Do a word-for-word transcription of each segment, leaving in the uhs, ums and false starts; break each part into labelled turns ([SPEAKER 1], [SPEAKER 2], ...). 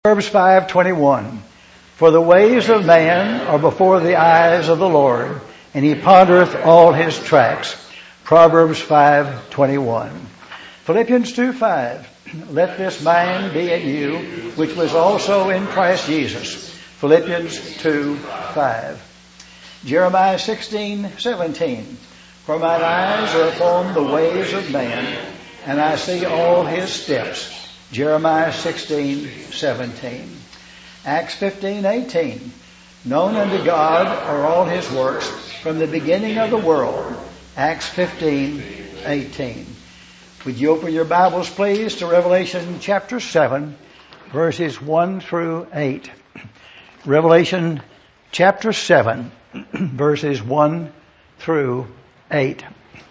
[SPEAKER 1] Proverbs five twenty-one. For the ways of man are before the eyes of the Lord, and he pondereth all his tracts. Proverbs five twenty-one. Philippians two five. Let this mind be in you, which was also in Christ Jesus. Philippians two five. Jeremiah sixteen seventeen. For mine eyes are upon the ways of man, and I see all his steps. Jeremiah sixteen seventeen. Acts fifteen eighteen. Known unto God are all his works from the beginning of the world. Acts fifteen eighteen. Would you open your Bibles, please, to Revelation chapter seven, verses one through eight. Revelation chapter seven, verses one through eight.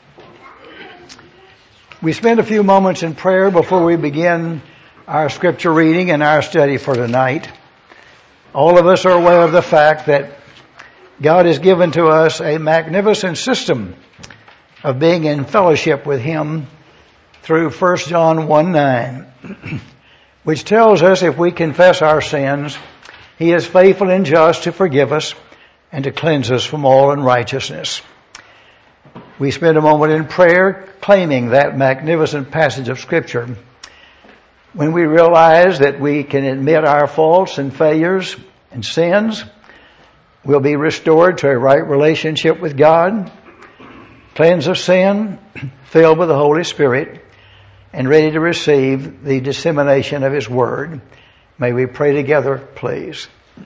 [SPEAKER 1] We spend a few moments in prayer before we begin our scripture reading and our study for tonight. All of us are aware of the fact that God has given to us a magnificent system of being in fellowship with Him through First John one nine, which tells us if we confess our sins, He is faithful and just to forgive us and to cleanse us from all unrighteousness. We spend a moment in prayer claiming that magnificent passage of Scripture. When we realize that we can admit our faults and failures and sins, we'll be restored to a right relationship with God, cleansed of sin, filled with the Holy Spirit, and ready to receive the dissemination of His Word. May we pray together, please.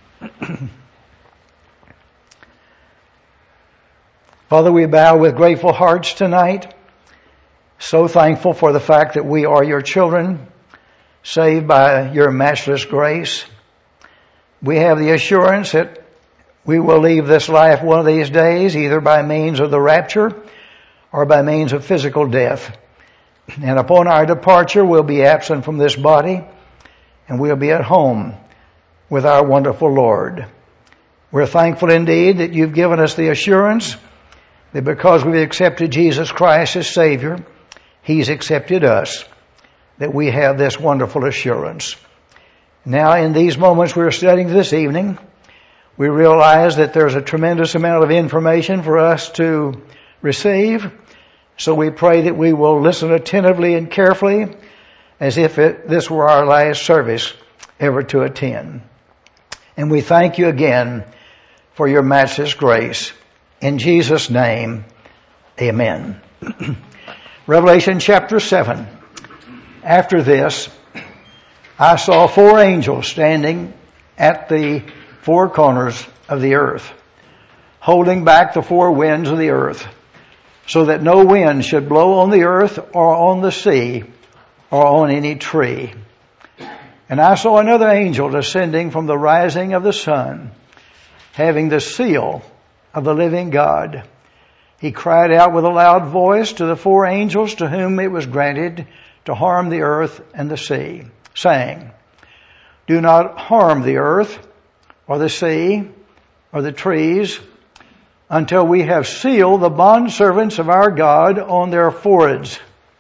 [SPEAKER 1] Father, we bow with grateful hearts tonight, so thankful for the fact that we are your children, saved by your matchless grace. We have the assurance that we will leave this life one of these days, either by means of the rapture or by means of physical death. And upon our departure, we'll be absent from this body, and we'll be at home with our wonderful Lord. We're thankful indeed that you've given us the assurance that because we've accepted Jesus Christ as Savior, He's accepted us, that we have this wonderful assurance. Now, in these moments we're studying this evening, we realize that there's a tremendous amount of information for us to receive. So we pray that we will listen attentively and carefully as if it, this were our last service ever to attend. And we thank you again for your matchless grace. In Jesus' name, amen. Revelation chapter seven. After this, I saw four angels standing at the four corners of the earth, holding back the four winds of the earth, so that no wind should blow on the earth or on the sea or on any tree. And I saw another angel descending from the rising of the sun, having the seal of the living God. He cried out with a loud voice to the four angels to whom it was granted to harm the earth and the sea, saying, Do not harm the earth or the sea or the trees until we have sealed the bondservants of our God on their foreheads.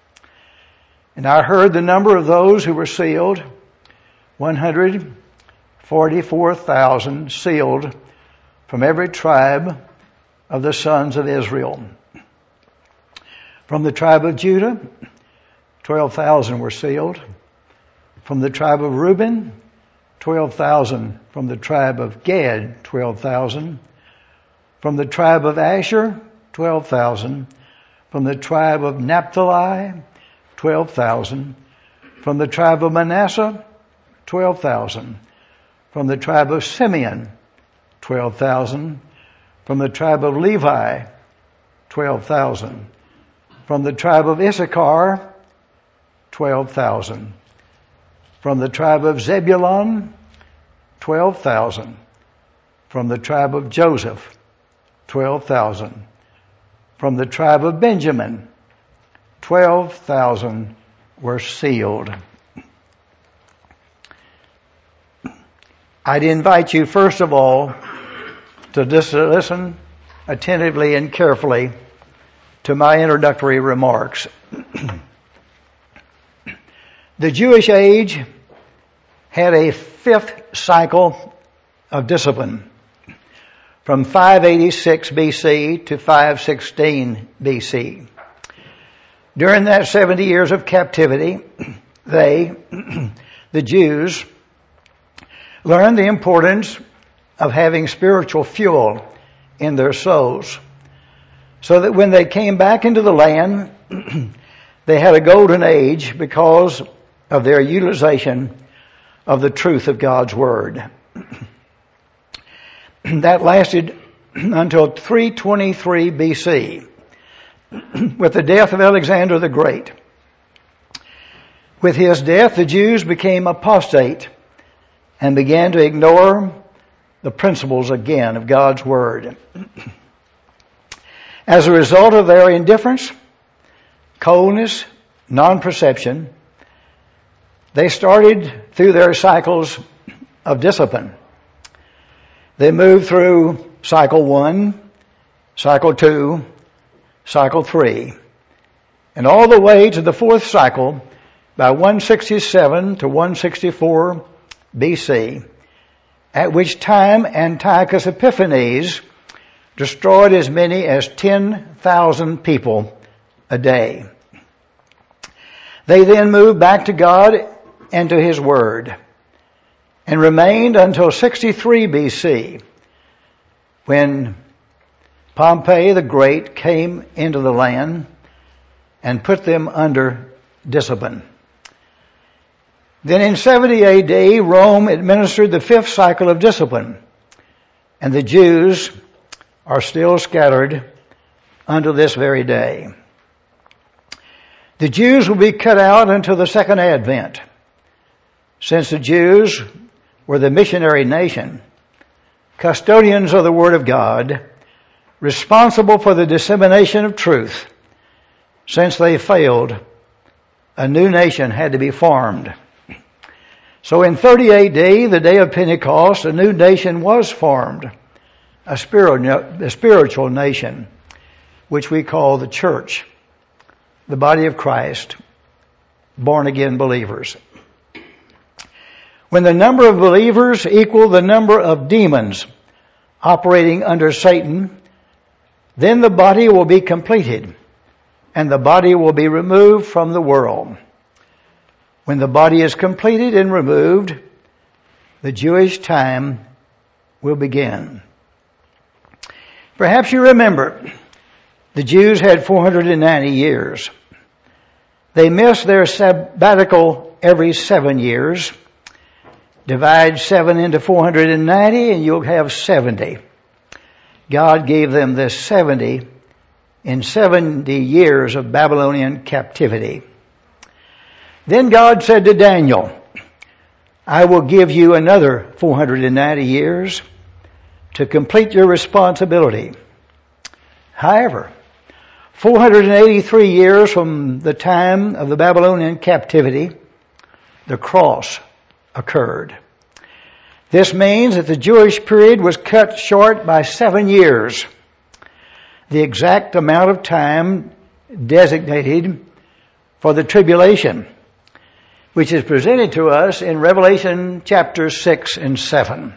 [SPEAKER 1] And I heard the number of those who were sealed, one hundred forty-four thousand sealed from every tribe of the sons of Israel. From the tribe of Judah, twelve thousand were sealed. From the tribe of Reuben, twelve thousand. From the tribe of Gad, twelve thousand. From the tribe of Asher, twelve thousand. From the tribe of Naphtali, twelve thousand. From the tribe of Manasseh, twelve thousand. From the tribe of Simeon, twelve thousand. From the tribe of Levi, twelve thousand. From the tribe of Issachar, twelve thousand. From the tribe of Zebulun, twelve thousand. From the tribe of Joseph, twelve thousand. From the tribe of Benjamin, twelve thousand were sealed. I'd invite you, first of all, to just listen attentively and carefully to my introductory remarks. The Jewish age had a fifth cycle of discipline from five eighty-six B C to five sixteen B C. During that seventy years of captivity, they, the Jews, learned the importance of having spiritual fuel in their souls, so that when they came back into the land, they had a golden age because of their utilization of the truth of God's Word. That lasted until three twenty-three B C, with the death of Alexander the Great. With his death, the Jews became apostate and began to ignore the principles again of God's Word. As a result of their indifference, coldness, non-perception, they started through their cycles of discipline. They moved through cycle one, cycle two, cycle three, and all the way to the fourth cycle by one sixty-seven to one sixty-four B C, at which time Antiochus Epiphanes destroyed as many as ten thousand people a day. They then moved back to God and to His Word, and remained until sixty-three B C, when Pompey the Great came into the land and put them under discipline. Then in seventy A D, Rome administered the fifth cycle of discipline, and the Jews are still scattered unto this very day. The Jews will be cut out until the second advent. Since the Jews were the missionary nation, custodians of the Word of God, responsible for the dissemination of truth, since they failed, a new nation had to be formed. So in thirty A D, the day of Pentecost, a new nation was formed, a spiritual nation, which we call the church, the body of Christ, born-again believers. When the number of believers equal the number of demons operating under Satan, then the body will be completed, and the body will be removed from the world. When the body is completed and removed, the Jewish time will begin. Perhaps you remember, the Jews had four hundred ninety years. They missed their sabbatical every seven years. Divide seven into four hundred ninety and you'll have seventy. God gave them this seventy in seventy years of Babylonian captivity. Then God said to Daniel, I will give you another four hundred ninety years to complete your responsibility. However, four hundred eighty-three years from the time of the Babylonian captivity, the cross occurred. This means that the Jewish period was cut short by seven years, the exact amount of time designated for the tribulation, which is presented to us in Revelation chapter six and seven.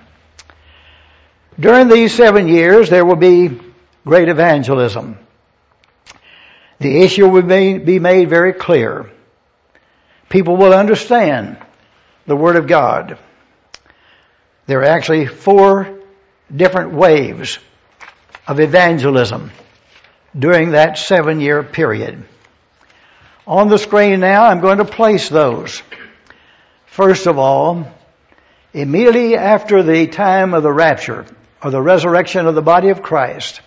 [SPEAKER 1] During these seven years, there will be great evangelism. The issue will be made very clear. People will understand the Word of God. There are actually four different waves of evangelism during that seven-year period. On the screen now, I'm going to place those. First of all, immediately after the time of the rapture, or the resurrection of the body of Christ,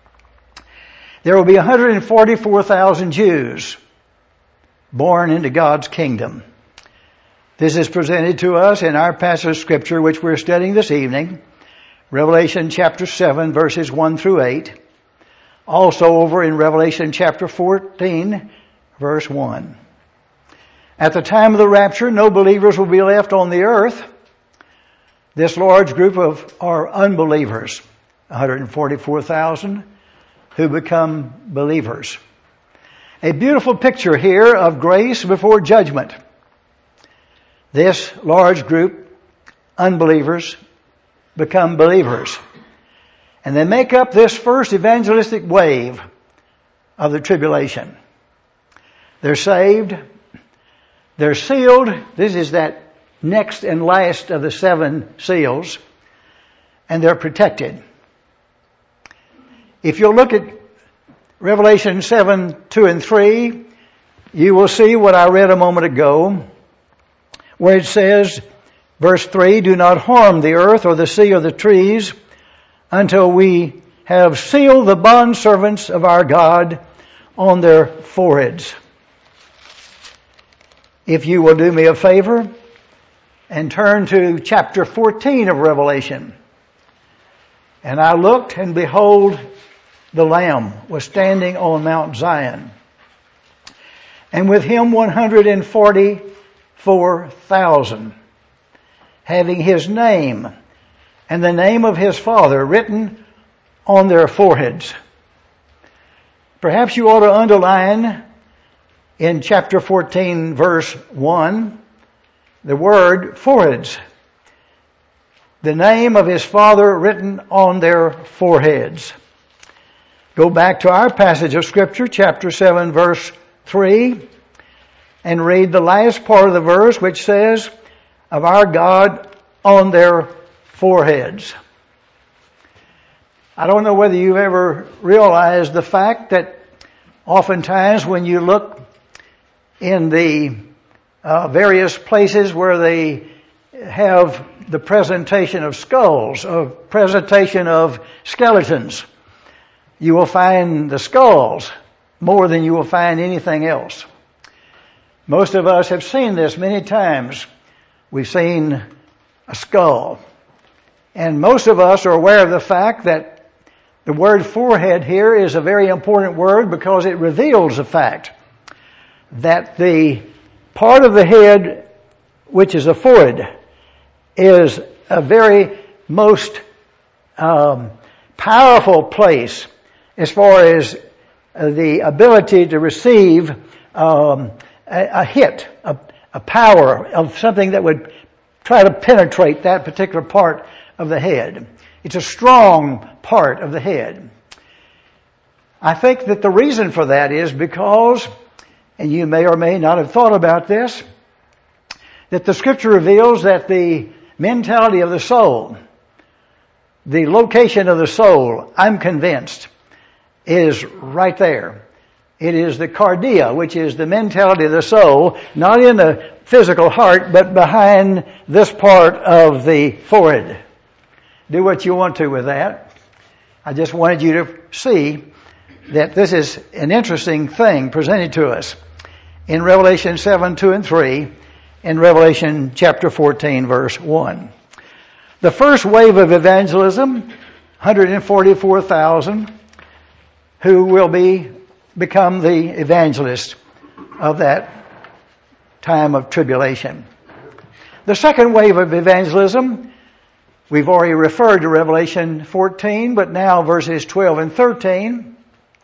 [SPEAKER 1] there will be one hundred forty-four thousand Jews born into God's kingdom. This is presented to us in our passage of Scripture, which we're studying this evening, Revelation chapter seven, verses one through eight. Also over in Revelation chapter fourteen, verse one. At the time of the rapture, no believers will be left on the earth. This large group of are unbelievers, one hundred forty-four thousand, who become believers. A beautiful picture here of grace before judgment. This large group unbelievers become believers. And they make up this first evangelistic wave of the tribulation. They're saved. They're sealed. This is that next and last of the seven seals. And they're protected. If you'll look at Revelation seven, two and three, you will see what I read a moment ago, where it says, verse three, do not harm the earth or the sea or the trees until we have sealed the bondservants of our God on their foreheads. If you will do me a favor and turn to chapter fourteen of Revelation. And I looked, and behold, the Lamb was standing on Mount Zion, and with him one hundred forty-four thousand, having his name and the name of his Father written on their foreheads. Perhaps you ought to underline in chapter fourteen, verse one, the word foreheads. The name of his Father written on their foreheads. Go back to our passage of Scripture, chapter seven, verse three, and read the last part of the verse, which says, of our God on their foreheads. I don't know whether you've ever realized the fact that oftentimes when you look in the uh, various places where they have the presentation of skulls, of presentation of skeletons, you will find the skulls more than you will find anything else. Most of us have seen this many times. We've seen a skull. And most of us are aware of the fact that the word forehead here is a very important word because it reveals the fact that the part of the head which is a forehead is a very most um, powerful place as far as the ability to receive um, a, a hit, a, a power of something that would try to penetrate that particular part of the head. It's a strong part of the head. I think that the reason for that is because, and you may or may not have thought about this, that the Scripture reveals that the mentality of the soul, the location of the soul, I'm convinced, is right there. It is the cardia, which is the mentality of the soul, not in the physical heart, but behind this part of the forehead. Do what you want to with that. I just wanted you to see that this is an interesting thing presented to us in Revelation seven, two and three, in Revelation chapter fourteen, verse one. The first wave of evangelism, one hundred forty-four thousand, who will be become the evangelists of that time of tribulation. The second wave of evangelism, we've already referred to Revelation fourteen, but now verses twelve and thirteen.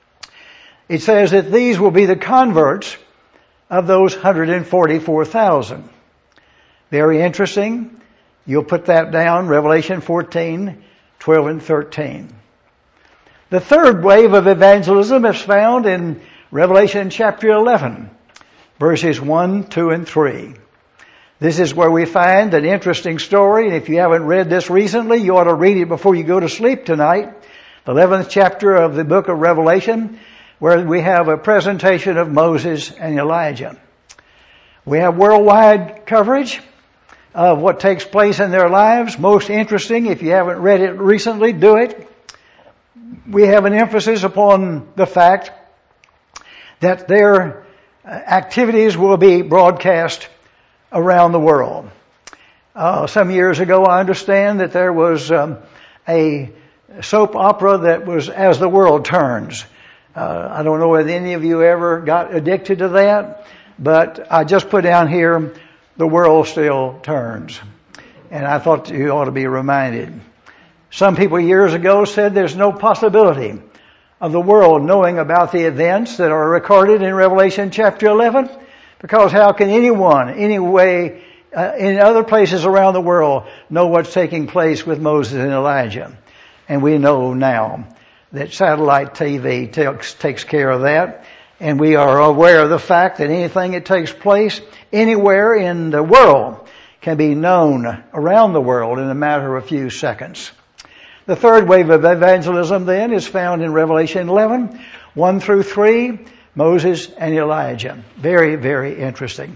[SPEAKER 1] It says that these will be the converts of those one hundred forty-four thousand. Very interesting. You'll put that down, Revelation fourteen, twelve and thirteen. The third wave of evangelism is found in Revelation chapter eleven, verses one, two, and three. This is where we find an interesting story, and if you haven't read this recently, you ought to read it before you go to sleep tonight. The eleventh chapter of the book of Revelation, where we have a presentation of Moses and Elijah. We have worldwide coverage of what takes place in their lives. Most interesting, if you haven't read it recently, do it. We have an emphasis upon the fact that their activities will be broadcast around the world. Uh, some years ago, I understand that there was um, a soap opera that was As the World Turns. Uh, I don't know whether any of you ever got addicted to that, but I just put down here, The World Still Turns. And I thought you ought to be reminded. Some people years ago said there's no possibility of the world knowing about the events that are recorded in Revelation chapter eleven, because how can anyone, any way, uh, in other places around the world know what's taking place with Moses and Elijah. And we know now that satellite T V takes, takes care of that. And we are aware of the fact that anything that takes place anywhere in the world can be known around the world in a matter of a few seconds. The third wave of evangelism then is found in Revelation eleven, one through three, Moses and Elijah. Very, very interesting.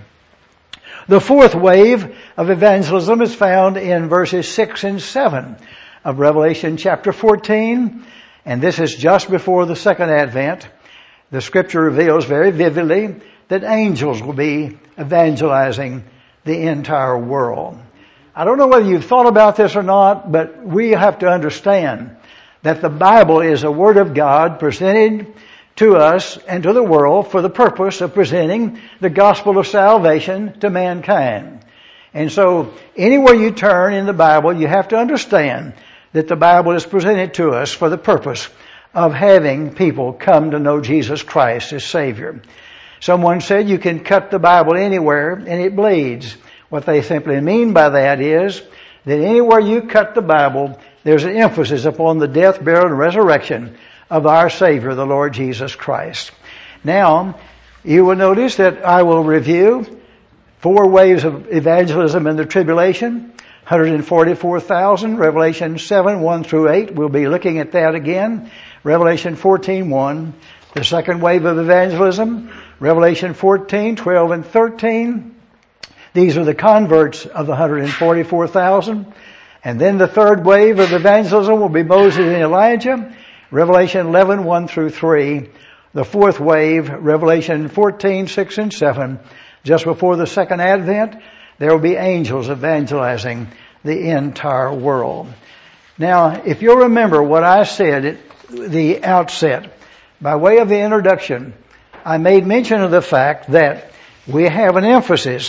[SPEAKER 1] The fourth wave of evangelism is found in verses six and seven of Revelation chapter fourteen, and this is just before the second advent. The scripture reveals very vividly that angels will be evangelizing the entire world. I don't know whether you've thought about this or not, but we have to understand that the Bible is a Word of God presented to us and to the world for the purpose of presenting the gospel of salvation to mankind. And so anywhere you turn in the Bible, you have to understand that the Bible is presented to us for the purpose of having people come to know Jesus Christ as Savior. Someone said you can cut the Bible anywhere and it bleeds. What they simply mean by that is that anywhere you cut the Bible, there's an emphasis upon the death, burial, and resurrection of our Savior, the Lord Jesus Christ. Now, you will notice that I will review four waves of evangelism in the tribulation, one hundred forty-four thousand, Revelation seven, one through eight. We'll be looking at that again. Revelation fourteen, one. The second wave of evangelism, Revelation fourteen, twelve, and thirteen. These are the converts of the one hundred forty-four thousand. And then the third wave of evangelism will be Moses and Elijah, Revelation eleven, one through three. The fourth wave, Revelation fourteen, six and seven. Just before the second advent, there will be angels evangelizing the entire world. Now, if you'll remember what I said at the outset, by way of the introduction, I made mention of the fact that we have an emphasis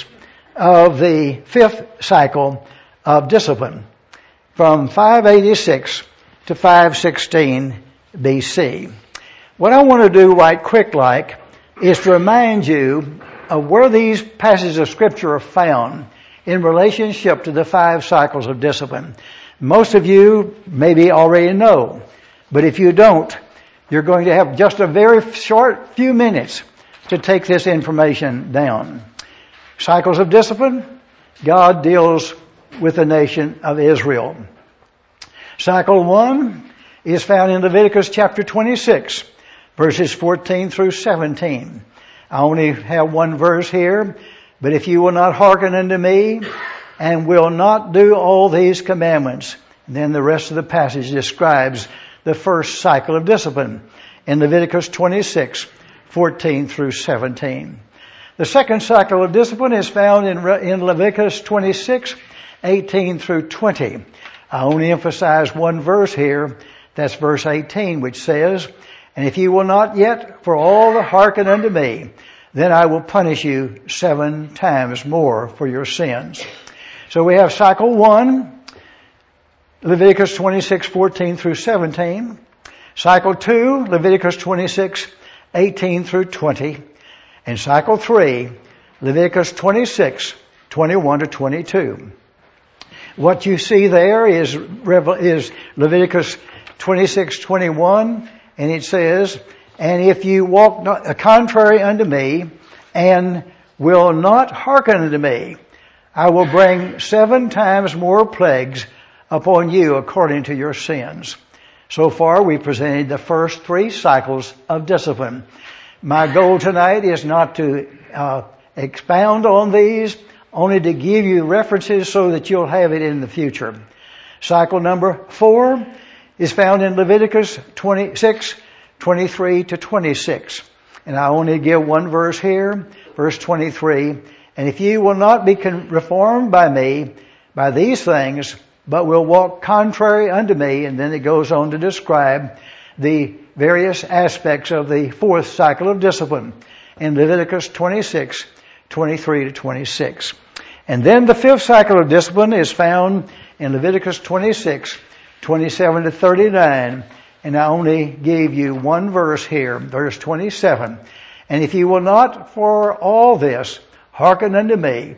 [SPEAKER 1] of the fifth cycle of discipline from five eighty-six to five sixteen B C. What I want to do right quick like is to remind you of where these passages of Scripture are found in relationship to the five cycles of discipline. Most of you maybe already know, but if you don't, you're going to have just a very short few minutes to take this information down. Cycles of discipline, God deals with the nation of Israel. Cycle one is found in Leviticus chapter twenty-six, verses fourteen through seventeen. I only have one verse here, but if you will not hearken unto me and will not do all these commandments, then the rest of the passage describes the first cycle of discipline in Leviticus twenty-six, fourteen through seventeen. The second cycle of discipline is found in, in Leviticus twenty-six, eighteen through twenty. I only emphasize one verse here. That's verse eighteen, which says, "And if you will not yet for all the hearken unto me, then I will punish you seven times more for your sins." So we have cycle one, Leviticus twenty-six, fourteen through seventeen. Cycle two, Leviticus twenty-six, eighteen through twenty. And cycle three, Leviticus twenty-six, twenty-one to twenty-two. What you see there is, is Leviticus twenty-six, twenty-one, and it says, "And if you walk not, contrary unto me, and will not hearken unto me, I will bring seven times more plagues upon you according to your sins." So far, we presented the first three cycles of discipline. My goal tonight is not to uh, expound on these, only to give you references so that you'll have it in the future. Cycle number four is found in Leviticus twenty-six, twenty-three to twenty-six. And I only give one verse here, verse twenty-three. "And if you will not be reformed by me, by these things, but will walk contrary unto me," and then it goes on to describe the various aspects of the fourth cycle of discipline in Leviticus twenty-six, twenty-three to twenty-six. And then the fifth cycle of discipline is found in Leviticus twenty-six, twenty-seven to thirty-nine. And I only gave you one verse here, verse twenty-seven. "And if you will not for all this hearken unto me,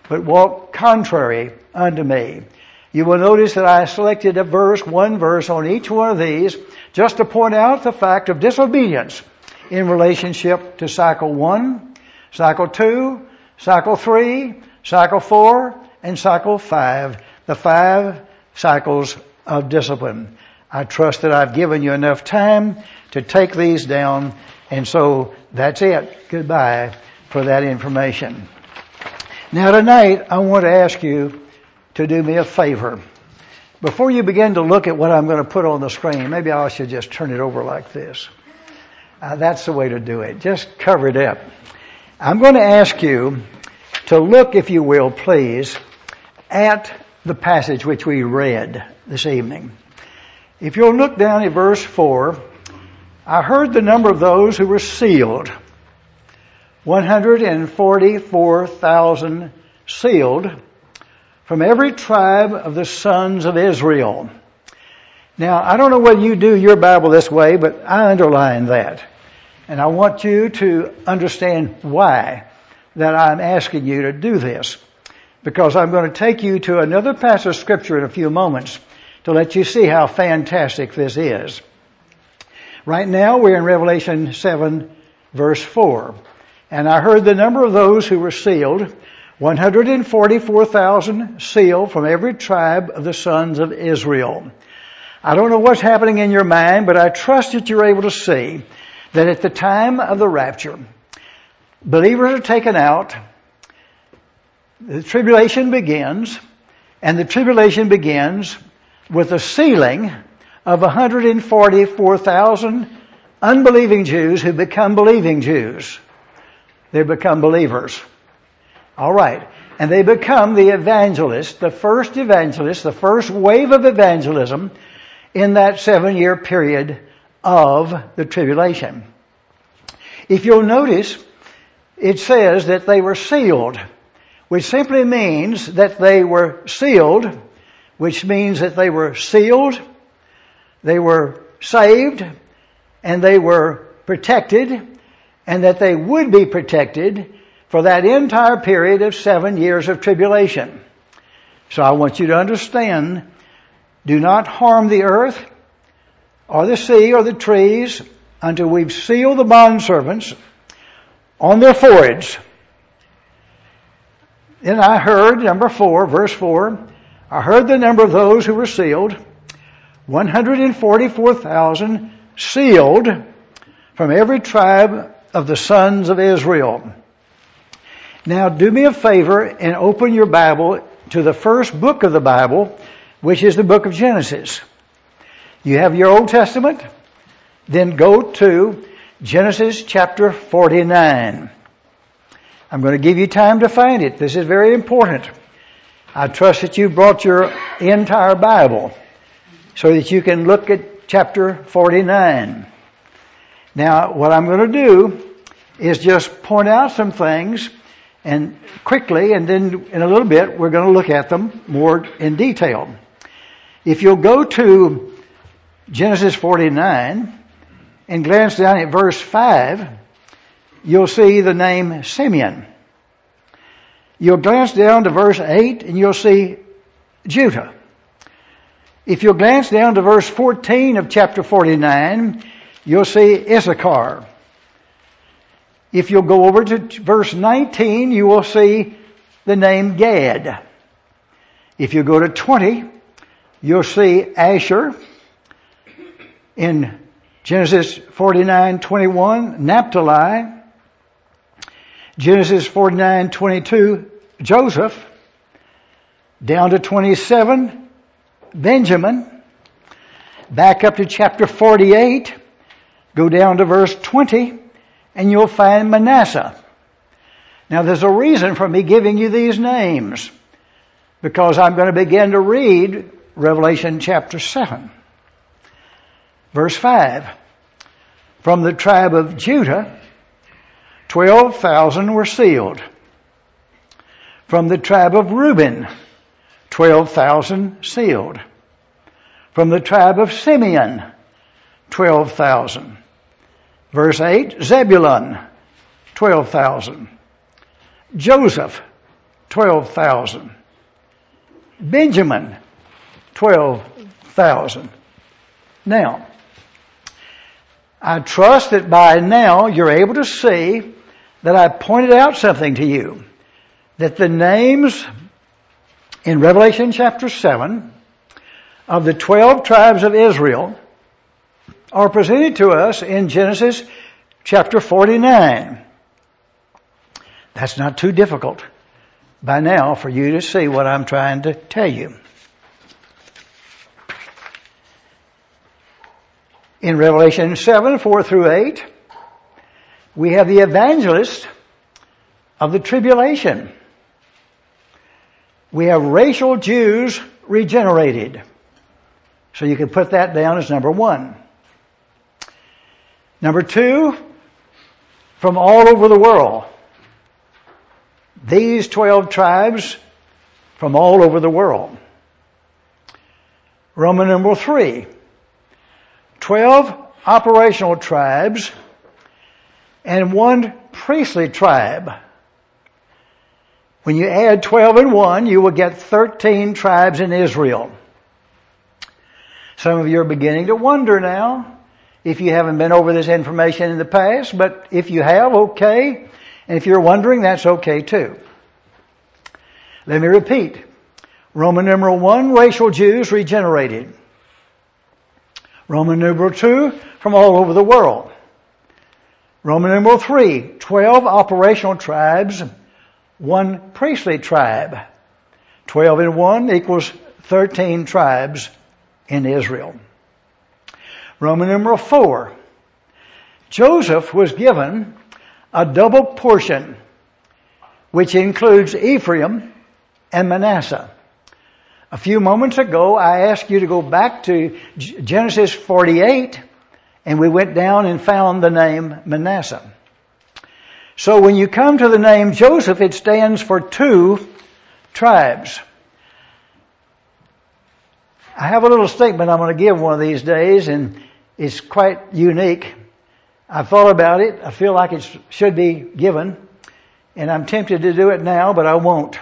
[SPEAKER 1] but walk contrary unto me. You will notice that I selected a verse, one verse on each one of these, just to point out the fact of disobedience in relationship to cycle one, cycle two, cycle three, cycle four, and cycle five. The five cycles of discipline. I trust that I've given you enough time to take these down, and so that's it. Goodbye for that information. Now tonight, I want to ask you to do me a favor. Before you begin to look at what I'm going to put on the screen, maybe I should just turn it over like this. Uh, that's the way to do it. Just cover it up. I'm going to ask you to look, if you will, please, at the passage which we read this evening. If you'll look down at verse four, I heard the number of those who were sealed. one hundred forty-four thousand sealed from every tribe of the sons of Israel. Now, I don't know whether you do your Bible this way, but I underline that. And I want you to understand why that I'm asking you to do this. Because I'm going to take you to another passage of Scripture in a few moments to let you see how fantastic this is. Right now we're in Revelation seven verse four. And I heard the number of those who were sealed, one hundred forty-four thousand sealed from every tribe of the sons of Israel. I don't know what's happening in your mind, but I trust that you're able to see that at the time of the rapture, believers are taken out, the tribulation begins, and the tribulation begins with the sealing of one hundred forty-four thousand unbelieving Jews who become believing Jews. They become believers. All right. And they become the evangelists, the first evangelists, the first wave of evangelism in that seven-year period of the tribulation. If you'll notice, it says that they were sealed, which simply means that they were sealed, which means that they were sealed, they were saved, and they were protected, and that they would be protected for that entire period of seven years of tribulation. So I want you to understand, do not harm the earth, or the sea, or the trees, until we've sealed the bondservants on their foreheads. Then I heard, number four, verse four, I heard the number of those who were sealed, one hundred forty-four thousand sealed from every tribe of the sons of Israel. Now do me a favor and open your Bible to the first book of the Bible, which is the book of Genesis. You have your Old Testament? Then go to Genesis chapter forty-nine. I'm going to give you time to find it. This is very important. I trust that you brought your entire Bible so that you can look at chapter forty-nine. Now, what I'm going to do is just point out some things and quickly, and then in a little bit we're going to look at them more in detail. If you'll go to Genesis forty-nine and glance down at verse five, you'll see the name Simeon. You'll glance down to verse eight and you'll see Judah. If you'll glance down to verse fourteen of chapter forty-nine, you'll see Issachar. If you'll go over to verse nineteen, you will see the name Gad. If you go to twenty, you'll see Asher. In Genesis forty-nine twenty-one, Naphtali. Genesis forty-nine twenty-two, Joseph. Down to twenty-seven, Benjamin. Back up to chapter forty-eight, go down to verse twenty, and you'll find Manasseh. Now there's a reason for me giving you these names, because I'm going to begin to read Revelation chapter seven. Verse five. From the tribe of Judah, twelve thousand were sealed. From the tribe of Reuben, twelve thousand sealed. From the tribe of Simeon, twelve thousand. Verse eight, Zebulun, twelve thousand. Joseph, twelve thousand. Benjamin, twelve thousand. Now, I trust that by now you're able to see that I pointed out something to you. That the names in Revelation chapter seven of the twelve tribes of Israel are presented to us in Genesis chapter forty-nine. That's not too difficult by now for you to see what I'm trying to tell you. In Revelation seven, four through eight, we have the evangelist of the tribulation. We have racial Jews regenerated. So you can put that down as number one. Number two, from all over the world. These twelve tribes from all over the world. Roman numeral three. Twelve operational tribes and one priestly tribe. When you add twelve and one, you will get thirteen tribes in Israel. Some of you are beginning to wonder now, if you haven't been over this information in the past, but if you have, okay. And if you're wondering, that's okay too. Let me repeat. Roman numeral one, racial Jews regenerated. Roman numeral two, from all over the world. Roman numeral three, twelve operational tribes, one priestly tribe. Twelve and one equals thirteen tribes in Israel. Roman numeral four, Joseph was given a double portion, which includes Ephraim and Manasseh. A few moments ago, I asked you to go back to Genesis forty-eight, and we went down and found the name Manasseh. So when you come to the name Joseph, it stands for two tribes. I have a little statement I'm going to give one of these days, and it's quite unique. I've thought about it. I feel like it should be given, and I'm tempted to do it now, but I won't.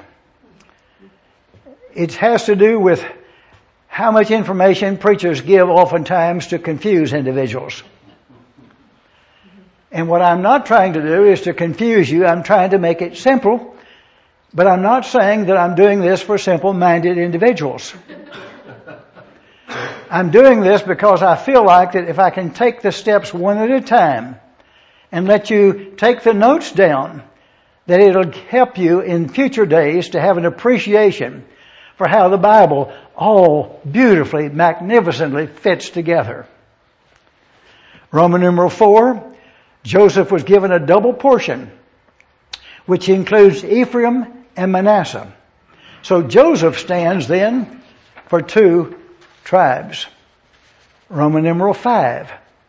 [SPEAKER 1] It has to do with how much information preachers give oftentimes to confuse individuals. And what I'm not trying to do is to confuse you. I'm trying to make it simple, but I'm not saying that I'm doing this for simple-minded individuals. I'm doing this because I feel like that if I can take the steps one at a time and let you take the notes down, that it'll help you in future days to have an appreciation for how the Bible all beautifully, magnificently fits together. Roman numeral four, Joseph was given a double portion, which includes Ephraim and Manasseh. So Joseph stands then for two tribes. Roman numeral five,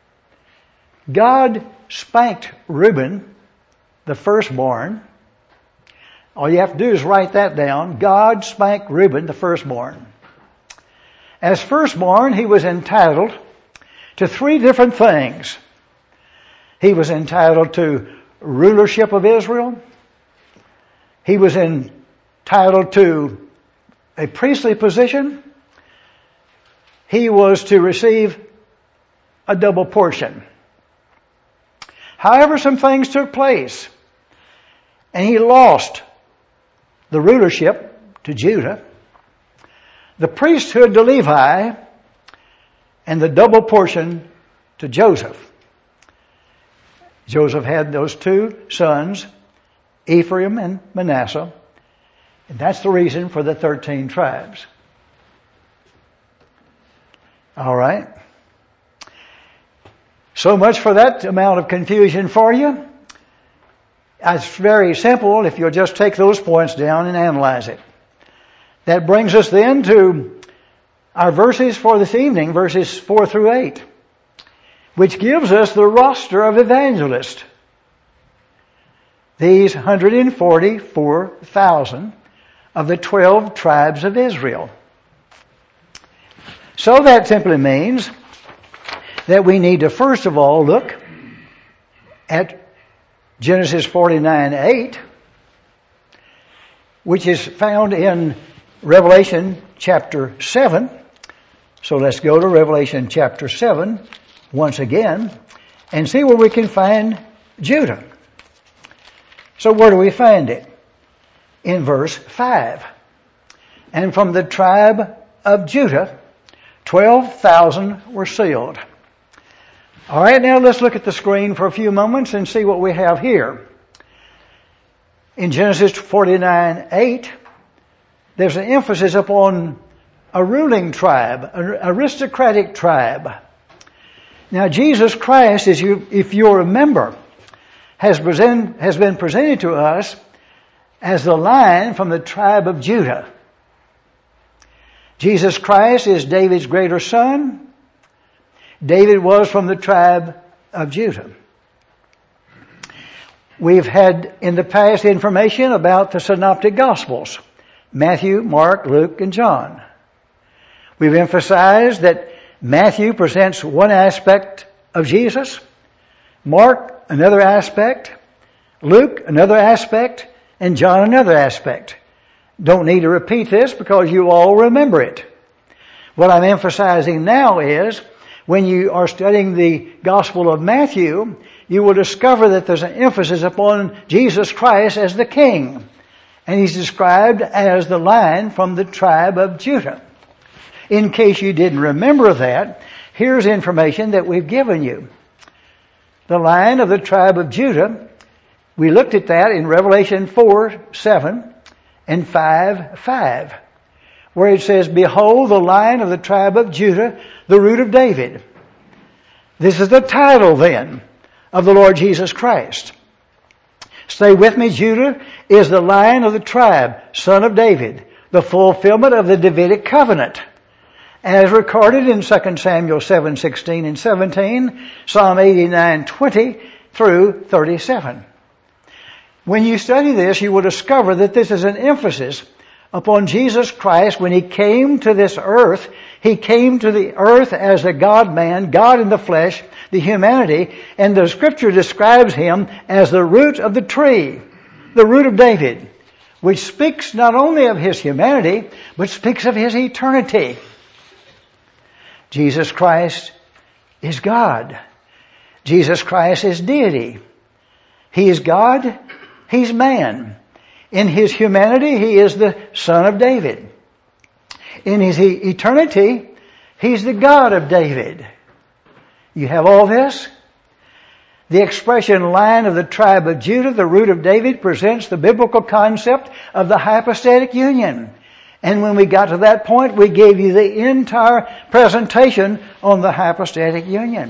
[SPEAKER 1] God spanked Reuben, the firstborn. All you have to do is write that down. God spanked Reuben, the firstborn. As firstborn, he was entitled to three different things. He was entitled to rulership of Israel. He was entitled to a priestly position. He was to receive a double portion. However, some things took place, and he lost the rulership to Judah, the priesthood to Levi, and the double portion to Joseph. Joseph had those two sons, Ephraim and Manasseh, and that's the reason for the thirteen tribes. All right. So much for that amount of confusion for you. It's very simple if you'll just take those points down and analyze it. That brings us then to our verses for this evening, verses four through eight, which gives us the roster of evangelists. These one hundred forty-four thousand of the twelve tribes of Israel. So that simply means that we need to first of all look at Genesis forty-nine eight. which is found in Revelation chapter seven. So let's go to Revelation chapter seven once again and see where we can find Judah. So where do we find it? In verse five. And from the tribe of Judah, twelve thousand were sealed. All right, now let's look at the screen for a few moments and see what we have here. In Genesis forty-nine eight, there's an emphasis upon a ruling tribe, an aristocratic tribe. Now, Jesus Christ, as you, if you remember, has, present, has been presented to us as the Lion from the tribe of Judah. Jesus Christ is David's greater son. David was from the tribe of Judah. We've had in the past information about the synoptic gospels, Matthew, Mark, Luke, and John. We've emphasized that Matthew presents one aspect of Jesus, Mark another aspect, Luke another aspect, and John another aspect. Don't need to repeat this because you all remember it. What I'm emphasizing now is when you are studying the Gospel of Matthew, you will discover that there's an emphasis upon Jesus Christ as the King. And He's described as the Lion from the tribe of Judah. In case you didn't remember that, here's information that we've given you. The Lion of the tribe of Judah, we looked at that in Revelation four seven and five five, where it says, "Behold the Lion of the tribe of Judah, the root of David." This is the title then of the Lord Jesus Christ. Stay with me. Judah is the Lion of the tribe, son of David, the fulfillment of the Davidic covenant, as recorded in Second Samuel seven sixteen and seventeen, Psalm eighty-nine twenty through thirty-seven. When you study this, you will discover that this is an emphasis upon Jesus Christ. When He came to this earth, He came to the earth as a God-man, God in the flesh, the humanity, and the Scripture describes Him as the root of the tree, the root of David, which speaks not only of His humanity, but speaks of His eternity. Jesus Christ is God. Jesus Christ is deity. He is God. He's man. In His humanity, He is the Son of David. In His eternity, He's the God of David. You have all this? The expression Lion of the tribe of Judah, the root of David, presents the biblical concept of the hypostatic union. And when we got to that point, we gave you the entire presentation on the hypostatic union.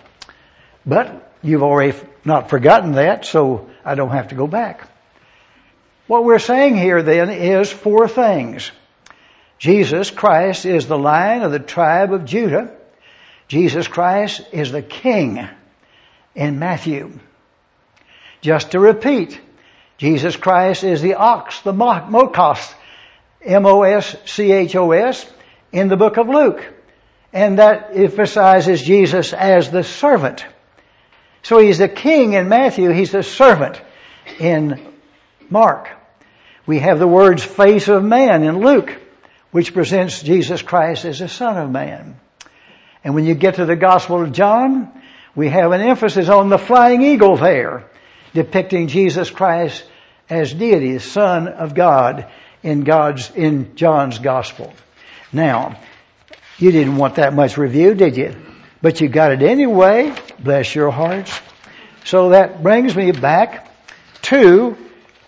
[SPEAKER 1] But you've already not forgotten that, so I don't have to go back. What we're saying here then is four things. Jesus Christ is the Lion of the tribe of Judah. Jesus Christ is the King in Matthew. Just to repeat, Jesus Christ is the ox, the mokos, M O S C H O S, in the book of Luke. And that emphasizes Jesus as the servant. So He's the King in Matthew, He's the servant in Mark. We have the words face of man in Luke, which presents Jesus Christ as the Son of Man. And when you get to the Gospel of John, we have an emphasis on the flying eagle there, depicting Jesus Christ as deity, the Son of God in God's, in John's Gospel. Now, you didn't want that much review, did you? But you got it anyway. Bless your hearts. So that brings me back to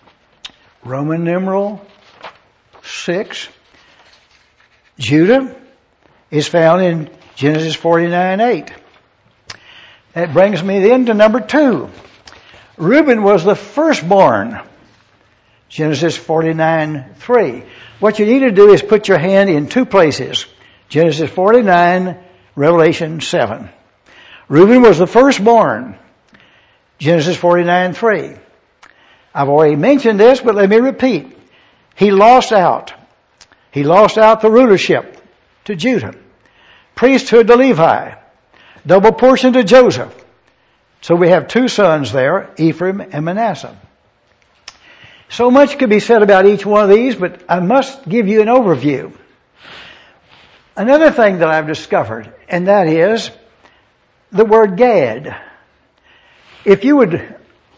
[SPEAKER 1] Roman numeral six. Judah is found in Genesis forty-nine eight. That brings me then to number two. Reuben was the firstborn. Genesis forty-nine three. What you need to do is put your hand in two places. Genesis forty-nine, Revelation seven. Reuben was the firstborn. Genesis forty-nine three. I've already mentioned this, but let me repeat. He lost out. He lost out the rulership to Judah. Priesthood to Levi. Double portion to Joseph. So we have two sons there, Ephraim and Manasseh. So much could be said about each one of these, but I must give you an overview. Another thing that I've discovered, and that is the word Gad. If you would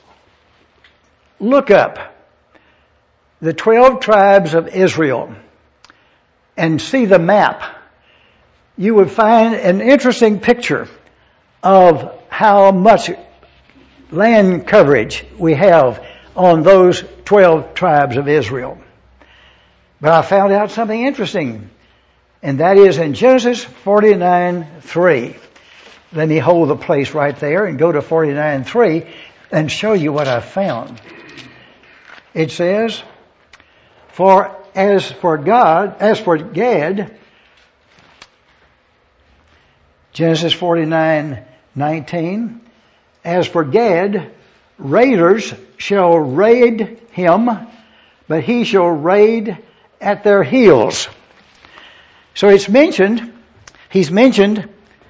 [SPEAKER 1] look up the twelve tribes of Israel and see the map, you would find an interesting picture of how much land coverage we have on those twelve tribes of Israel. But I found out something interesting, and that is in Genesis forty-nine three. Let me hold the place right there and go to forty-nine three and show you what I found. It says, For as for God, as for Gad, Genesis forty-nine nineteen, as for Gad, raiders shall raid him, but he shall raid at their heels. So it's mentioned, he's mentioned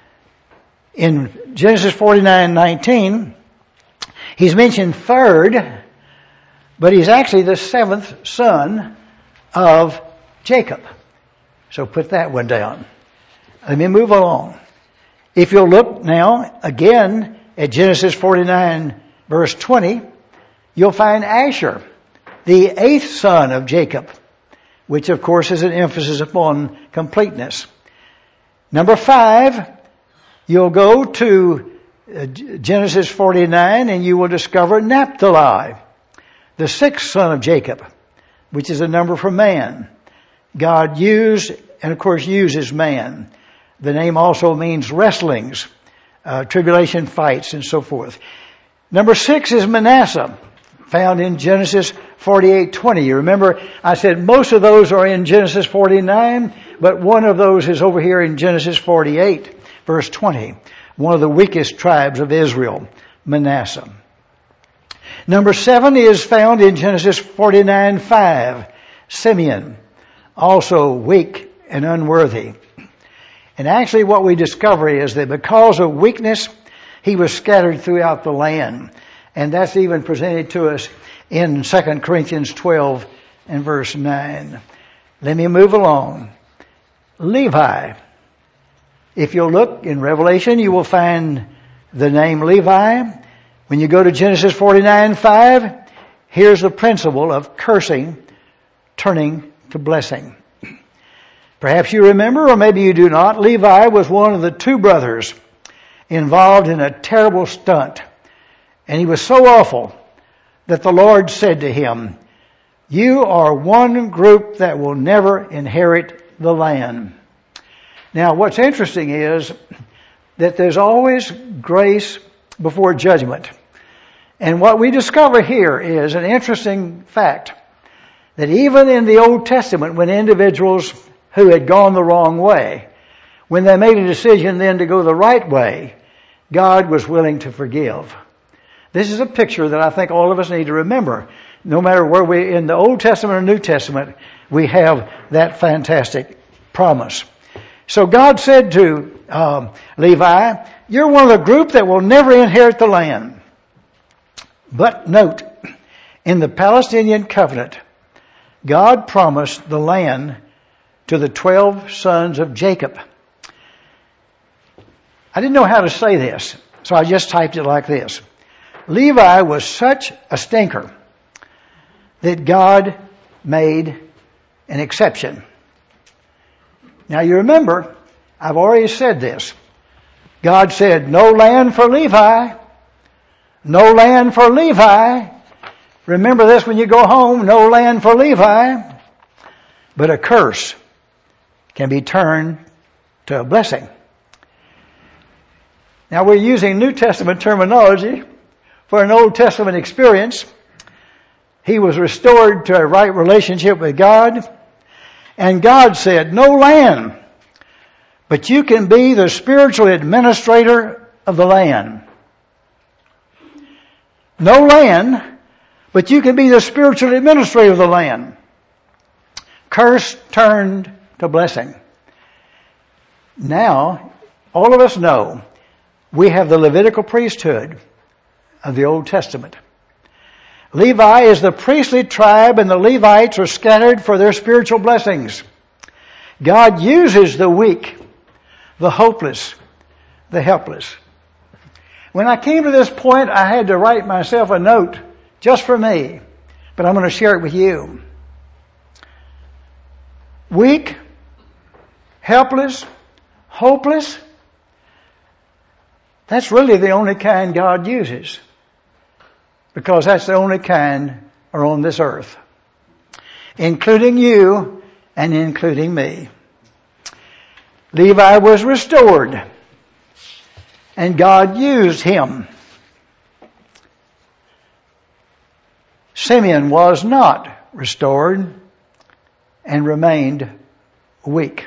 [SPEAKER 1] in Genesis forty-nine nineteen, he's mentioned third, but he's actually the seventh son of Jacob. So put that one down. Let me move along. If you'll look now again at Genesis forty-nine verse twenty, you'll find Asher, the eighth son of Jacob, which of course is an emphasis upon completeness. Number five, you'll go to Genesis forty-nine and you will discover Naphtali, the sixth son of Jacob, which is a number for man. God used, and of course uses man. The name also means wrestlings, uh, tribulation fights, and so forth. Number six is Manasseh, found in Genesis forty-eight twenty. You remember I said most of those are in Genesis forty-nine, but one of those is over here in Genesis forty-eight, verse twenty. One of the weakest tribes of Israel, Manasseh. Number seven is found in Genesis forty-nine five, Simeon, also weak and unworthy. And actually what we discover is that because of weakness, he was scattered throughout the land. And that's even presented to us in Second Corinthians twelve and verse nine. Let me move along. Levi. If you'll look in Revelation, you will find the name Levi. When you go to Genesis forty-nine five, here's the principle of cursing turning to blessing. Perhaps you remember, or maybe you do not, Levi was one of the two brothers involved in a terrible stunt. And he was so awful that the Lord said to him, you are one group that will never inherit the land. Now what's interesting is that there's always grace before judgment. And what we discover here is an interesting fact, that even in the Old Testament, when individuals who had gone the wrong way, when they made a decision then to go the right way, God was willing to forgive. This is a picture that I think all of us need to remember. No matter where we, in the Old Testament or New Testament, we have that fantastic promise. So God said to um, Levi, you're one of the group that will never inherit the land. But note, in the Palestinian covenant, God promised the land to the twelve sons of Jacob. I didn't know how to say this, so I just typed it like this. Levi was such a stinker that God made an exception. Now you remember, I've already said this. God said, no land for Levi. No land for Levi. Remember this when you go home, no land for Levi. But a curse can be turned to a blessing. Now we're using New Testament terminology for an Old Testament experience. He was restored to a right relationship with God. And God said, no land, but you can be the spiritual administrator of the land. No land, but you can be the spiritual administrator of the land. Curse turned to blessing. Now, all of us know we have the Levitical priesthood of the Old Testament. Levi is the priestly tribe, and the Levites are scattered for their spiritual blessings. God uses the weak, the hopeless, the helpless. When I came to this point, I had to write myself a note just for me, but I'm going to share it with you. Weak, helpless, hopeless, that's really the only kind God uses, because that's the only kind are on this earth, including you and including me. Levi was restored, and God used him. Simeon was not restored and remained weak.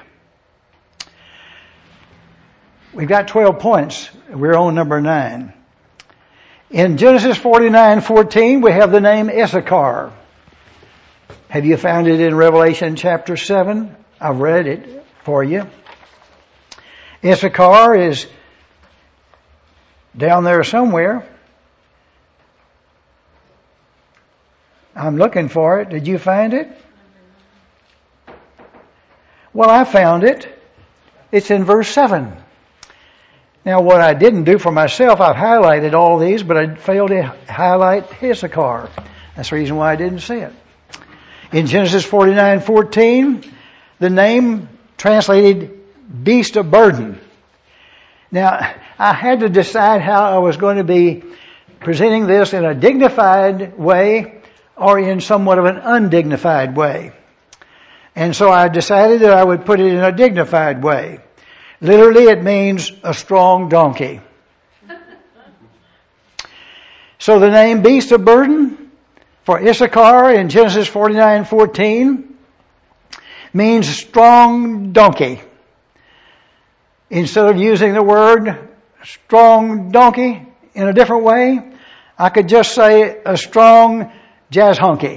[SPEAKER 1] We've got twelve points. We're on number nine. In Genesis forty-nine fourteen, we have the name Issachar. Have you found it in Revelation chapter seven? I've read it for you. Issachar is down there somewhere. I'm looking for it. Did you find it? Well, I found it. It's in verse seven. Now, what I didn't do for myself, I've highlighted all these, but I failed to highlight Issachar. That's the reason why I didn't see it. In Genesis forty-nine fourteen, the name translated beast of burden. Now, I had to decide how I was going to be presenting this in a dignified way or in somewhat of an undignified way. And so I decided that I would put it in a dignified way. Literally, it means a strong donkey. So the name beast of burden for Issachar in Genesis forty-nine fourteen means strong donkey. Instead of using the word strong donkey in a different way, I could just say a strong jazz honky.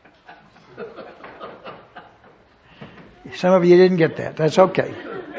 [SPEAKER 1] Some of you didn't get that. That's okay.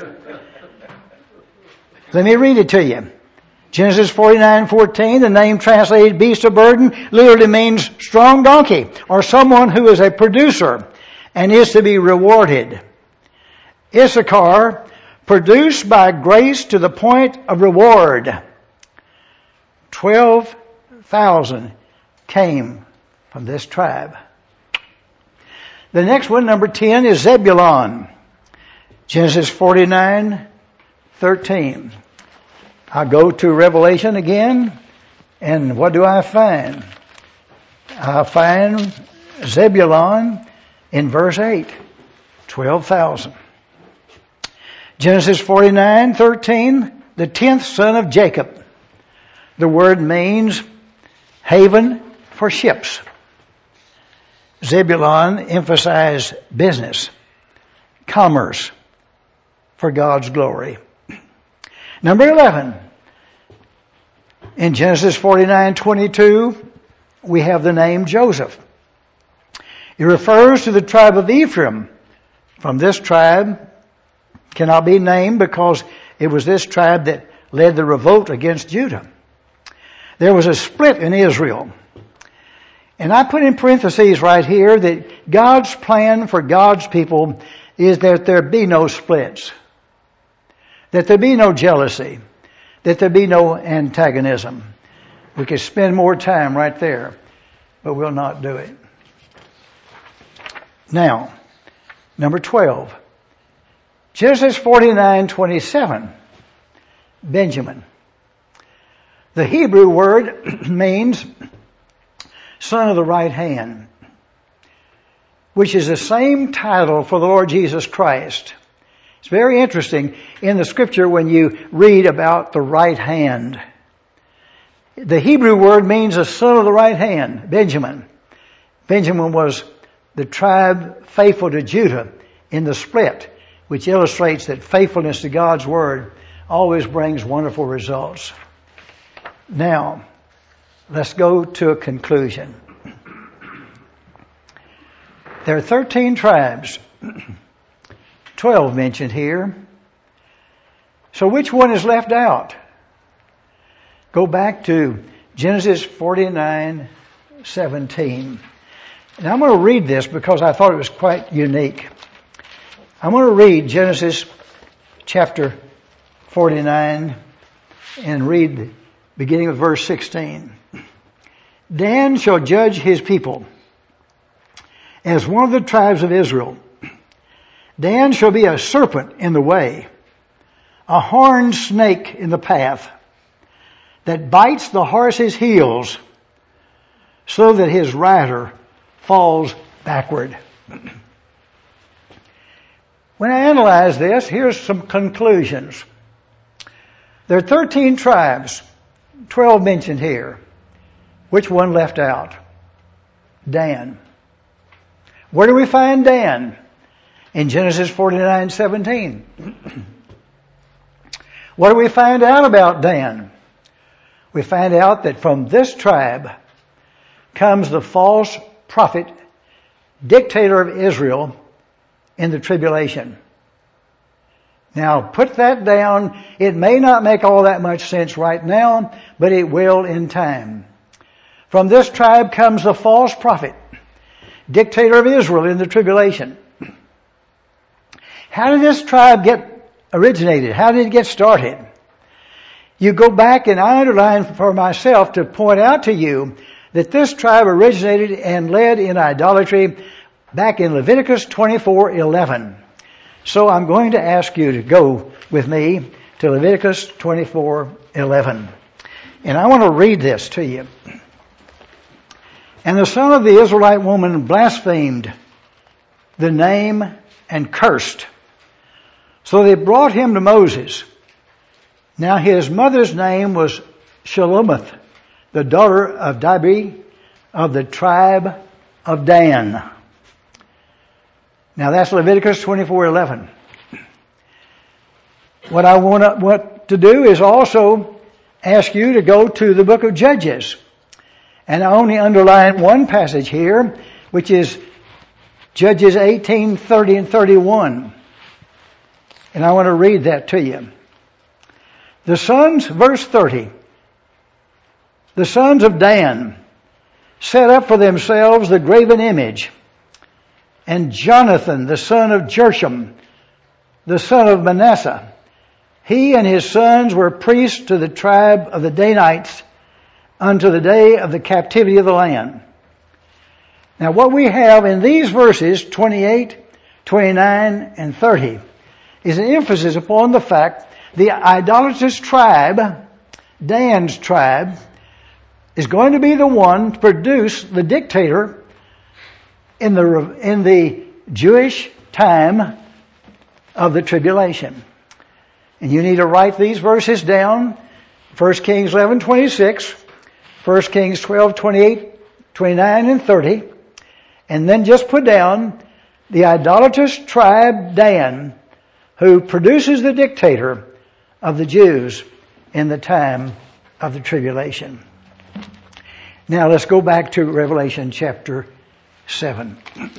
[SPEAKER 1] Let me read it to you. Genesis forty-nine fourteen, the name translated beast of burden literally means strong donkey, or someone who is a producer and is to be rewarded. Issachar, produced by grace to the point of reward. Twelve thousand came from this tribe. The next one, number ten, is Zebulon. Genesis forty-nine thirteen. I go to Revelation again, and what do I find? I find Zebulon in verse eight. Twelve thousand. Genesis forty-nine thirteen, the tenth son of Jacob. The word means haven for ships. Zebulon emphasized business, commerce for God's glory. Number eleven. In Genesis forty-nine twenty-two, we have the name Joseph. It refers to the tribe of Ephraim. From this tribe cannot be named because it was this tribe that led the revolt against Judah. There was a split in Israel. And I put in parentheses right here that God's plan for God's people is that there be no splits, that there be no jealousy, that there be no antagonism. We could spend more time right there, but we'll not do it. Now, number twelve. Genesis forty-nine twenty-seven. Benjamin. The Hebrew word means son of the right hand, which is the same title for the Lord Jesus Christ. It's very interesting in the scripture when you read about the right hand. The Hebrew word means a son of the right hand, Benjamin. Benjamin was the tribe faithful to Judah in the split, which illustrates that faithfulness to God's word always brings wonderful results. Now, let's go to a conclusion. There are thirteen tribes, twelve mentioned here. So which one is left out? Go back to Genesis forty-nine seventeen. And I'm going to read this because I thought it was quite unique. I'm going to read Genesis chapter forty-nine and read beginning with verse sixteen. Dan shall judge his people as one of the tribes of Israel. Dan shall be a serpent in the way, a horned snake in the path, that bites the horse's heels, so that his rider falls backward. When I analyze this, here's some conclusions. There are thirteen tribes, twelve mentioned here. Which one left out? Dan. Where do we find Dan? In Genesis forty-nine seventeen. What do we find out about Dan? We find out that from this tribe comes the false prophet, dictator of Israel in the tribulation. Now put that down. It may not make all that much sense right now, but it will in time. From this tribe comes the false prophet, dictator of Israel in the tribulation. How did this tribe get originated? How did it get started? You go back, and I underline for myself to point out to you that this tribe originated and led in idolatry back in Leviticus twenty-four eleven. So I'm going to ask you to go with me to Leviticus twenty-four eleven. And I want to read this to you. And the son of the Israelite woman blasphemed the name and cursed. So they brought him to Moses. Now his mother's name was Shelomith, the daughter of Dibi of the tribe of Dan. Now that's Leviticus twenty-four eleven. What I want to, what to do is also ask you to go to the book of Judges. And I only underline one passage here, which is Judges eighteen, thirty and thirty-one. And I want to read that to you. The sons, verse thirty, the sons of Dan set up for themselves the graven image, and Jonathan, the son of Jersham, the son of Manasseh, he and his sons were priests to the tribe of the Danites unto the day of the captivity of the land. Now what we have in these verses, twenty-eight, twenty-nine, and thirty, is an emphasis upon the fact the idolatrous tribe, Dan's tribe, is going to be the one to produce the dictator in the, in the Jewish time of the tribulation. And you need to write these verses down. First Kings eleven twenty-six, First Kings twelve twenty-eight, twenty-nine, and thirty. And then just put down the idolatrous tribe Dan, who produces the dictator of the Jews in the time of the tribulation. Now let's go back to Revelation chapter seven.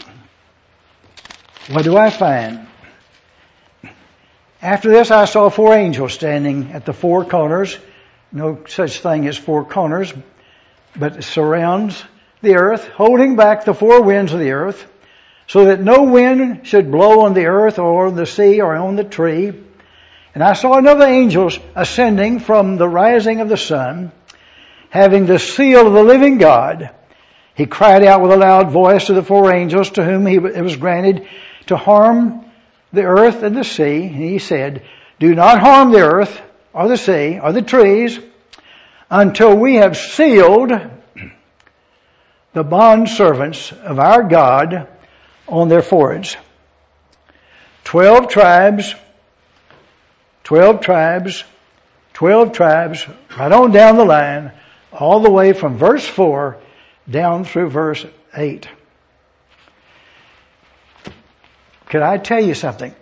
[SPEAKER 1] What do I find? After this I saw four angels standing at the four corners. No such thing as four corners, but it surrounds the earth, holding back the four winds of the earth, so that no wind should blow on the earth or on the sea or on the tree. And I saw another angel ascending from the rising of the sun, having the seal of the living God. He cried out with a loud voice to the four angels to whom he, it was granted to harm the earth and the sea. And he said, do not harm the earth or the sea or the trees until we have sealed the bondservants of our God on their foreheads. Twelve tribes, twelve tribes, twelve tribes, right on down the line, all the way from verse four down through verse eight. Could I tell you something?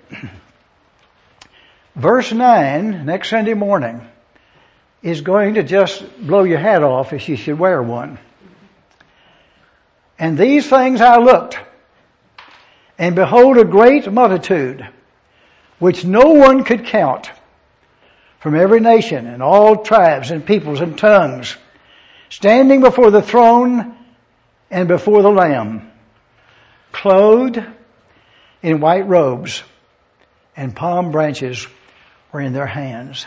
[SPEAKER 1] Verse nine, next Sunday morning, is going to just blow your hat off if you should wear one. And these things I looked, and behold a great multitude, which no one could count, from every nation and all tribes and peoples and tongues, standing before the throne and before the Lamb, clothed in white robes, and palm branches were in their hands.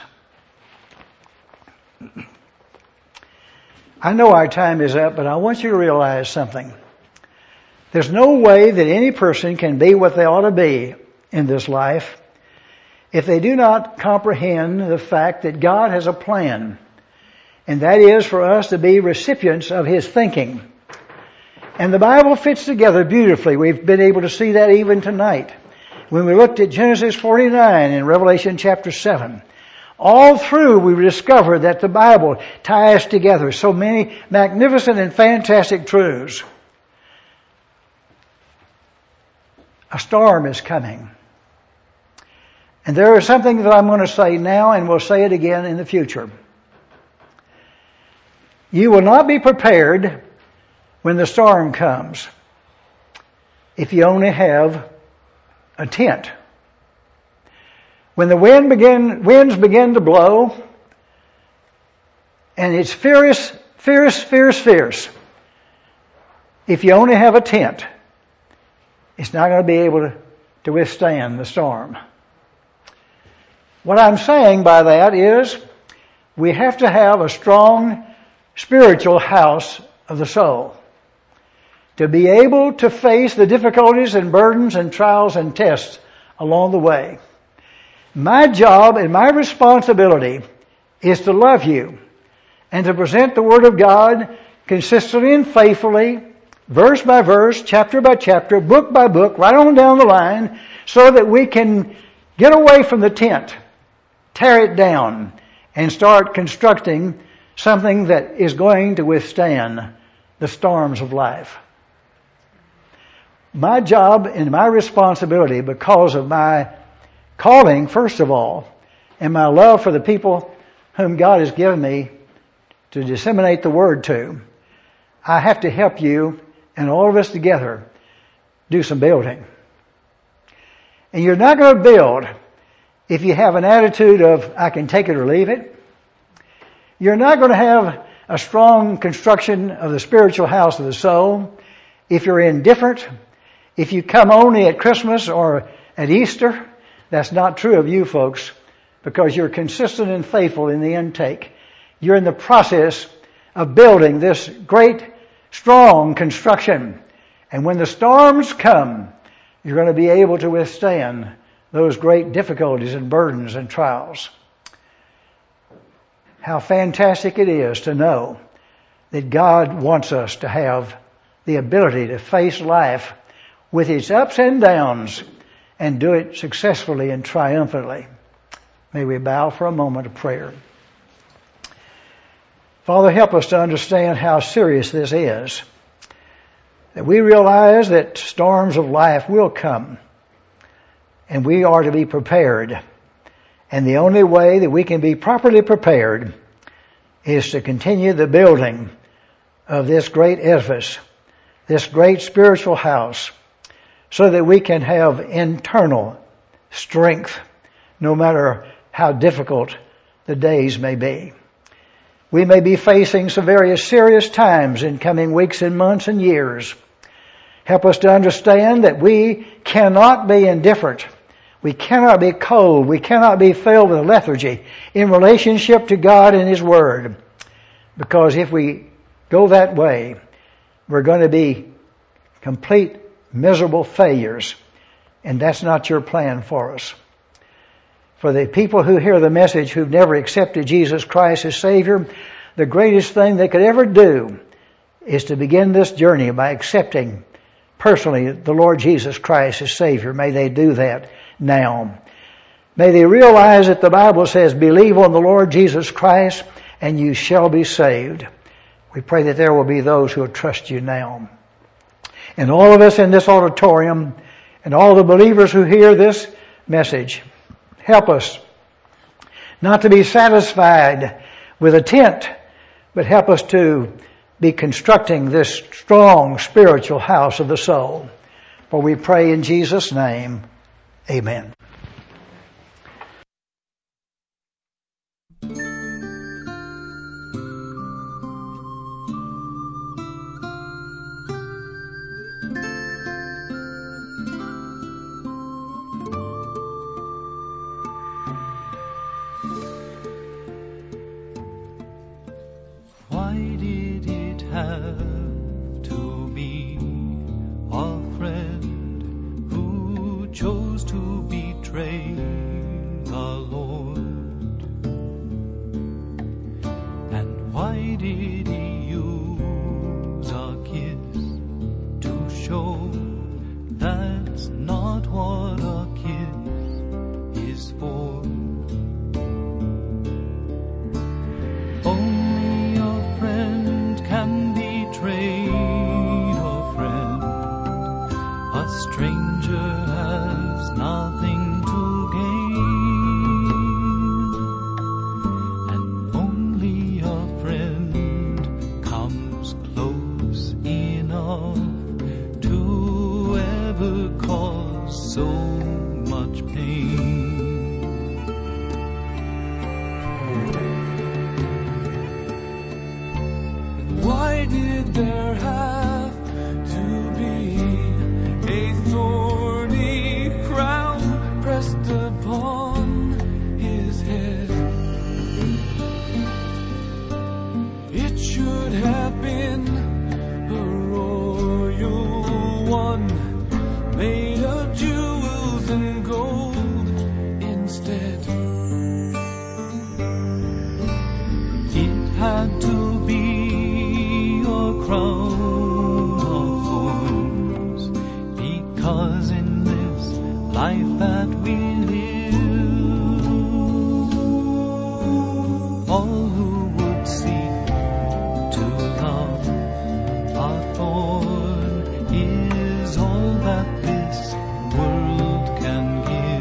[SPEAKER 1] I know our time is up, but I want you to realize something. There's no way that any person can be what they ought to be in this life if they do not comprehend the fact that God has a plan, and that is for us to be recipients of His thinking. And the Bible fits together beautifully. We've been able to see that even tonight when we looked at Genesis forty-nine and Revelation chapter seven. All through we discovered that the Bible ties together so many magnificent and fantastic truths. A storm is coming. And there is something that I'm going to say now, and we'll say it again in the future. You will not be prepared when the storm comes if you only have a tent. When the wind begin, winds begin to blow, and it's fierce, fierce, fierce, fierce, if you only have a tent, it's not going to be able to, to withstand the storm. What I'm saying by that is we have to have a strong spiritual house of the soul to be able to face the difficulties and burdens and trials and tests along the way. My job and my responsibility is to love you and to present the Word of God consistently and faithfully, verse by verse, chapter by chapter, book by book, right on down the line, so that we can get away from the tent, tear it down, and start constructing something that is going to withstand the storms of life. My job and my responsibility, because of my calling, first of all, and my love for the people whom God has given me to disseminate the Word to, I have to help you and all of us together do some building. And you're not going to build if you have an attitude of, I can take it or leave it. You're not going to have a strong construction of the spiritual house of the soul if you're indifferent. If you come only at Christmas or at Easter, that's not true of you folks, because you're consistent and faithful in the intake. You're in the process of building this great, strong construction. And when the storms come, you're going to be able to withstand those great difficulties and burdens and trials. How fantastic it is to know that God wants us to have the ability to face life with its ups and downs and do it successfully and triumphantly. May we bow for a moment of prayer. Father, help us to understand how serious this is. That we realize that storms of life will come, and we are to be prepared. And the only way that we can be properly prepared is to continue the building of this great edifice, this great spiritual house, so that we can have internal strength no matter how difficult the days may be. We may be facing some very serious times in coming weeks and months and years. Help us to understand that we cannot be indifferent. We cannot be cold. We cannot be filled with lethargy in relationship to God and His Word. Because if we go that way, we're going to be complete miserable failures. And that's not your plan for us. For the people who hear the message who've never accepted Jesus Christ as Savior, the greatest thing they could ever do is to begin this journey by accepting personally the Lord Jesus Christ as Savior. May they do that now. May they realize that the Bible says, believe on the Lord Jesus Christ and you shall be saved. We pray that there will be those who will trust you now. And all of us in this auditorium and all the believers who hear this message, help us not to be satisfied with a tent, but help us to be constructing this strong spiritual house of the soul. For we pray in Jesus' name, amen.
[SPEAKER 2] all who would seek to love. A thorn is all that this world can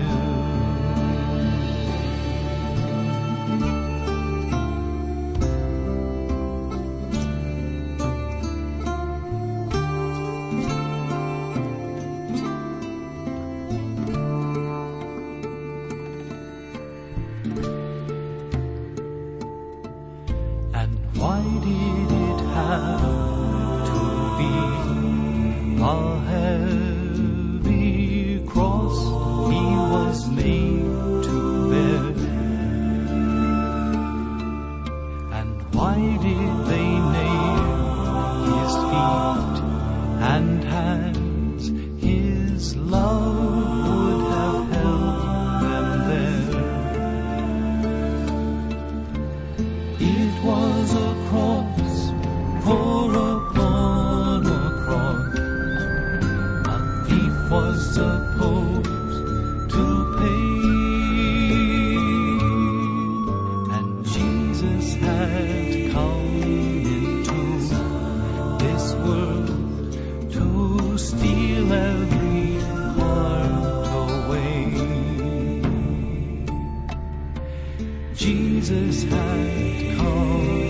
[SPEAKER 2] Why did it have to be a heavy cross he was made to bear? And why did they nail his feet and hands? His love would have held them there. It was a cross, for upon a cross a thief was supposed to pay, and Jesus had come into this world to steal every heart away. Jesus had come